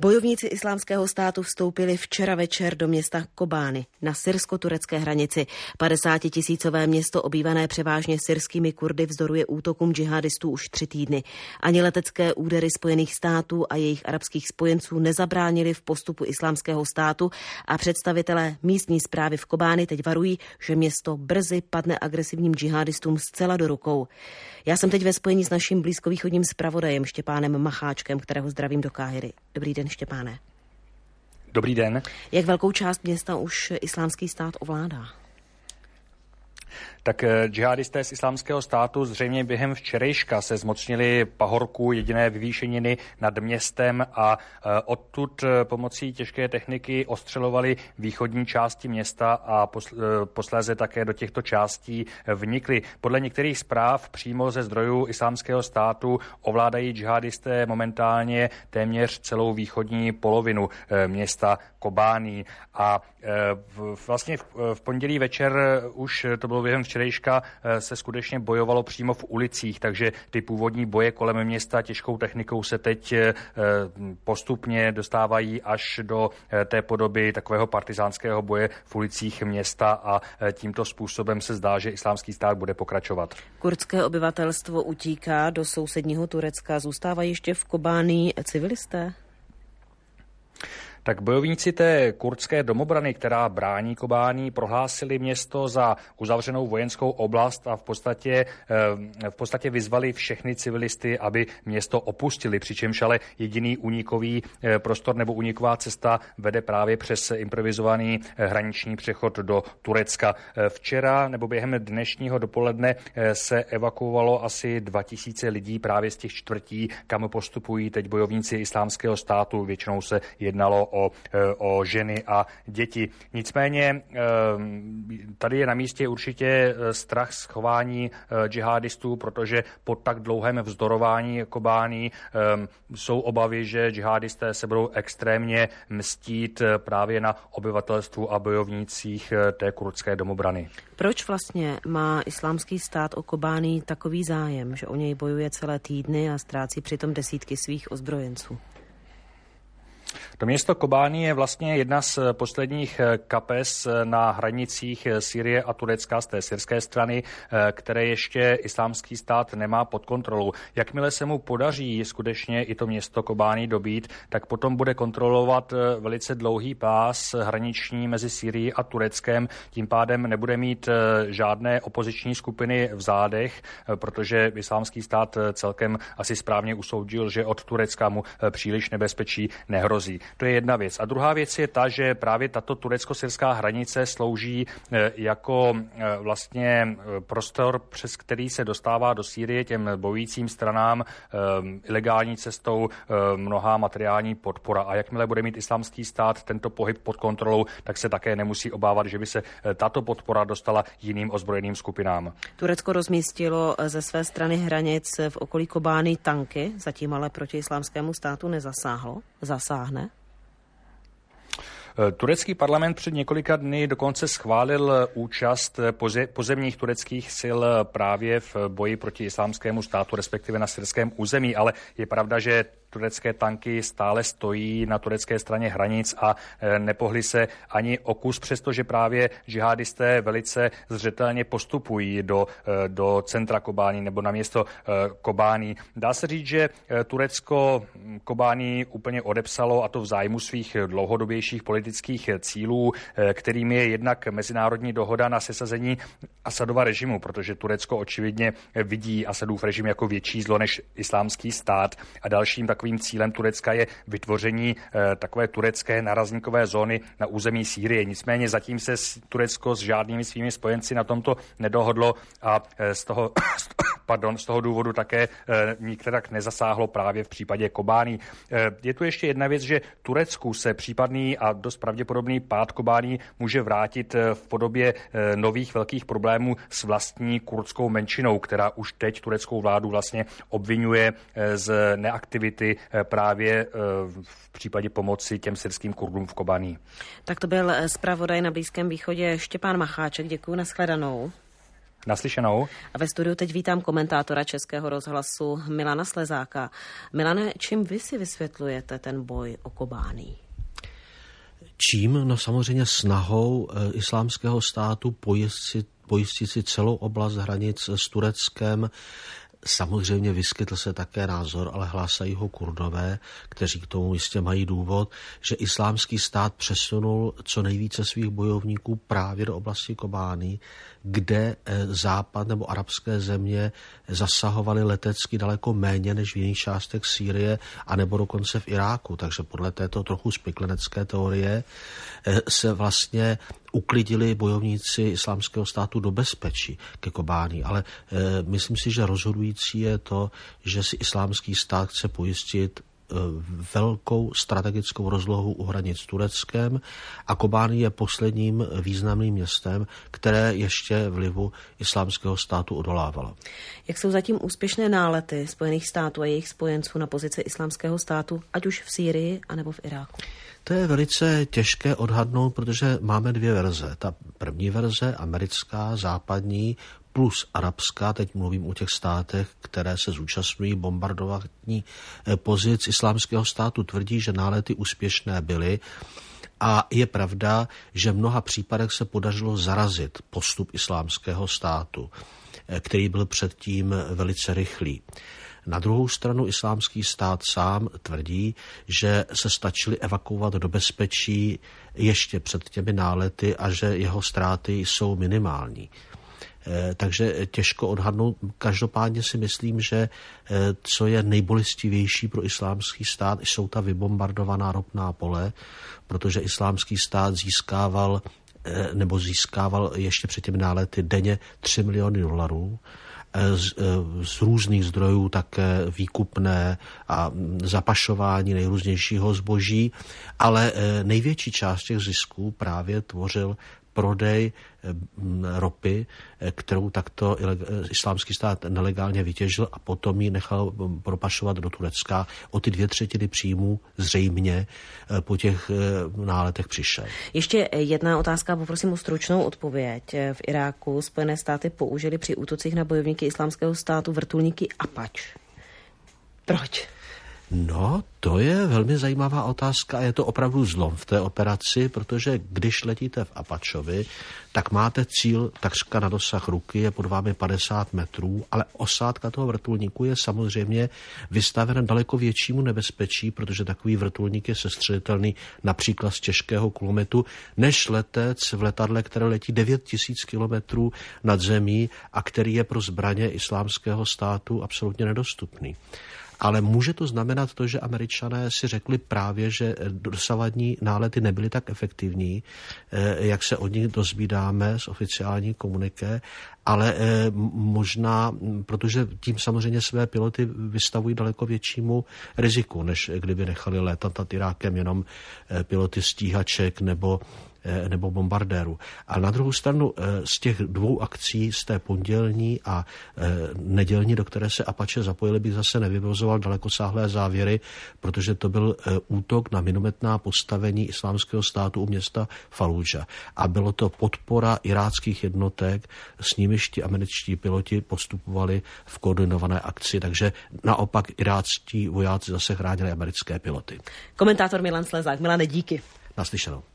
Bojovníci Islámského státu vstoupili včera večer do města Kobány na syrsko-turecké hranici. 50-tisícové město obývané převážně syrskými Kurdy vzdoruje útokům džihadistů už 3 týdny. Ani letecké údery Spojených států a jejich arabských spojenců nezabránili v postupu Islámského státu a představitelé místní správy v Kobány teď varují, že město brzy padne agresivním džihadistům zcela do rukou. Já jsem teď ve spojení s naším blízkovýchodním zpravodajem Štěpánem Macháčkem, kterého zdravím do Káhiry. Dobrý den, Štěpáne. Dobrý den. Jak velkou část města už Islámský stát ovládá? Tak džihadisté z Islámského státu zřejmě během včerejška se zmocnili pahorku jediné vyvýšeniny nad městem a odtud pomocí těžké techniky ostřelovali východní části města a posléze také do těchto částí vnikli. Podle některých zpráv přímo ze zdrojů Islámského státu ovládají džihadisté momentálně téměř celou východní polovinu města Kobány. A vlastně v pondělí večer už to bylo během včerejška se skutečně bojovalo přímo v ulicích, takže ty původní boje kolem města těžkou technikou se teď postupně dostávají až do té podoby takového partizánského boje v ulicích města a tímto způsobem se zdá, že Islámský stát bude pokračovat. Kurdské obyvatelstvo utíká do sousedního Turecka. Zůstávají ještě v Kobáni civilisté? Tak bojovníci té kurdské domobrany, která brání Kobáni, prohlásili město za uzavřenou vojenskou oblast a v podstatě vyzvali všechny civilisty, aby město opustili, přičemž ale jediný únikový prostor nebo úniková cesta vede právě přes improvizovaný hraniční přechod do Turecka. Včera nebo během dnešního dopoledne se evakuovalo asi 2000 lidí právě z těch čtvrtí, kam postupují teď bojovníci Islámského státu. Většinou se jednalo o ženy a děti. Nicméně tady je na místě určitě strach z chování džihadistů, protože po tak dlouhém vzdorování Kobány jsou obavy, že džihadisté se budou extrémně mstít právě na obyvatelstvu a bojovnících té kurdské domobrany. Proč vlastně má Islámský stát o Kobány takový zájem, že o něj bojuje celé týdny a ztrácí přitom desítky svých ozbrojenců? To město Kobány je vlastně jedna z posledních kapes na hranicích Sýrie a Turecka z té syrské strany, které ještě Islámský stát nemá pod kontrolou. Jakmile se mu podaří skutečně i to město Kobány dobít, tak potom bude kontrolovat velice dlouhý pás hraniční mezi Sýrií a Tureckem. Tím pádem nebude mít žádné opoziční skupiny v zádech, protože Islámský stát celkem asi správně usoudil, že od Turecka mu příliš nebezpečí nehrozí. To je jedna věc. A druhá věc je ta, že právě tato turecko-syrská hranice slouží jako vlastně prostor, přes který se dostává do Sýrie těm bojujícím stranám ilegální cestou mnohá materiální podpora. A jakmile bude mít Islámský stát tento pohyb pod kontrolou, tak se také nemusí obávat, že by se tato podpora dostala jiným ozbrojeným skupinám. Turecko rozmístilo ze své strany hranic v okolí Kobány tanky, zatím ale proti Islámskému státu nezasáhlo. Zasáhne? Turecký parlament před několika dny dokonce schválil účast pozemních tureckých sil právě v boji proti Islámskému státu, respektive na syrském území, ale je pravda, že turecké tanky stále stojí na turecké straně hranic a nepohli se ani o kus, přestože právě džihadisté velice zřetelně postupují do centra Kobány nebo na město Kobány. Dá se říct, že Turecko Kobány úplně odepsalo, a to v zájmu svých dlouhodobějších politických cílů, kterým je jednak mezinárodní dohoda na sesazení Asadova režimu, protože Turecko očividně vidí Asadův režim jako větší zlo než Islámský stát a dalším takovým cílem Turecka je vytvoření takové turecké narazníkové zóny na území Sýrie. Nicméně zatím se Turecko s žádnými svými spojenci na tomto nedohodlo a z toho důvodu také nikterak nezasáhlo právě v případě Kobány. Je tu ještě jedna věc, že Turecku se případný a dost pravděpodobný pád Kobány může vrátit v podobě nových velkých problémů s vlastní kurdskou menšinou, která už teď tureckou vládu vlastně obvinuje z neaktivity právě v případě pomoci těm syrským Kurdům v Kobáni. Tak to byl zpravodaj na Blízkém východě Štěpán Macháček. Děkuji, nashledanou. Naslyšenou. A ve studiu teď vítám komentátora Českého rozhlasu Milana Slezáka. Milane, čím vy si vysvětlujete ten boj o Kobány? Čím? No samozřejmě snahou Islámského státu pojistit si celou oblast hranic s Tureckem. Samozřejmě vyskytl se také názor, ale hlásají ho Kurdové, kteří k tomu jistě mají důvod, že Islámský stát přesunul co nejvíce svých bojovníků právě do oblasti Kobány, kde Západ nebo arabské země zasahovaly letecky daleko méně než v jiných částech Sýrie anebo dokonce v Iráku. Takže podle této trochu spiklenecké teorie se vlastně uklidili bojovníci Islámského státu do bezpečí ke Kobáni. Ale myslím si, že rozhodující je to, že si Islámský stát chce pojistit velkou strategickou rozlohu u hranic s Tureckem a Kobány je posledním významným městem, které ještě vlivu Islámského státu odolávalo. Jak jsou zatím úspěšné nálety Spojených států a jejich spojenců na pozici Islámského státu, ať už v Sýrii anebo v Iráku? To je velice těžké odhadnout, protože máme dvě verze. Ta první verze, americká, západní, plus arabská, teď mluvím o těch státech, které se zúčastňují bombardování pozic Islámského státu, tvrdí, že nálety úspěšné byly a je pravda, že v mnoha případech se podařilo zarazit postup Islámského státu, který byl předtím velice rychlý. Na druhou stranu Islámský stát sám tvrdí, že se stačili evakuovat do bezpečí ještě před těmi nálety a že jeho ztráty jsou minimální. Takže těžko odhadnout. Každopádně si myslím, že co je nejbolestivější pro Islámský stát, jsou ta vybombardovaná ropná pole, protože Islámský stát získával ještě před těmi nálety denně $3 miliony, z různých zdrojů také výkupné a zapašování nejrůznějšího zboží, ale největší část těch zisků právě tvořil prodej ropy, kterou takto Islámský stát nelegálně vytěžil a potom ji nechal propašovat do Turecka. O ty 2/3 příjmů zřejmě po těch náletech přišel. Ještě jedna otázka, poprosím o stručnou odpověď. V Iráku Spojené státy použili při útocích na bojovníky Islámského státu vrtulníky Apache. Proč? No, to je velmi zajímavá otázka a je to opravdu zlom v té operaci, protože když letíte v Apachovi, tak máte cíl takřka na dosah ruky, je pod vámi 50 metrů, ale osádka toho vrtulníku je samozřejmě vystavena daleko většímu nebezpečí, protože takový vrtulník je sestřelitelný například z těžkého kulometu, než letec v letadle, které letí 9000 kilometrů nad zemí a který je pro zbraně Islámského státu absolutně nedostupný. Ale může to znamenat to, že Američané si řekli právě, že dosavadní nálety nebyly tak efektivní, jak se od nich dozvídáme z oficiální komuniké, ale možná, protože tím samozřejmě své piloty vystavují daleko většímu riziku, než kdyby nechali létat nad Irákem jenom piloty stíhaček nebo bombardérů. A na druhou stranu z těch dvou akcí, z té pondělní a nedělní, do které se Apache zapojili, bych zase nevyvozoval dalekosáhlé závěry, protože to byl útok na minometná postavení Islámského státu u města Falúdža. A bylo to podpora iráckých jednotek, s nimiž ti američtí piloti postupovali v koordinované akci, takže naopak iráčtí vojáci zase chránili americké piloty. Komentátor Milan Slezák. Milane, díky. Naslyšenou.